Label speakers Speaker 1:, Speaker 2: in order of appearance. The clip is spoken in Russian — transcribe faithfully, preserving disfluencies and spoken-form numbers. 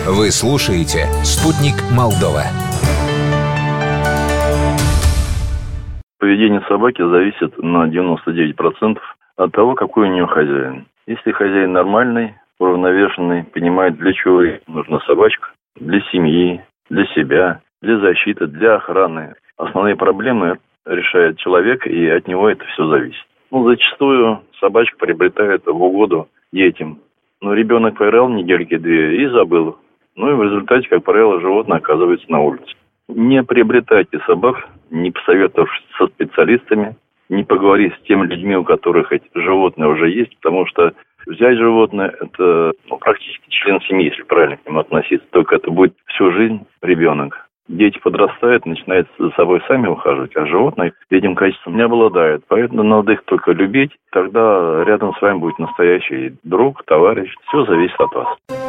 Speaker 1: Вы слушаете «Спутник Молдова».
Speaker 2: Поведение собаки зависит на девяносто девять процентов от того, какой у нее хозяин. Если хозяин нормальный, уравновешенный, понимает, для чего ей нужна собачка, для семьи, для себя, для защиты, для охраны. Основные проблемы решает человек, и от него это все зависит. Ну, зачастую собачка приобретает в угоду детям. Но ребенок поиграл недельки-две и забыл. Ну и в результате, как правило, животное оказывается на улице. Не приобретайте собак, не посоветовавшись со специалистами, не поговорив с теми людьми, у которых эти животные уже есть, потому что взять животное – это ну, практически член семьи, если правильно к нему относиться. Только это будет всю жизнь ребенок. Дети подрастают, начинают за собой сами ухаживать, а животные этим качеством не обладают. Поэтому надо их только любить, тогда рядом с вами будет настоящий друг, товарищ. Все зависит от вас.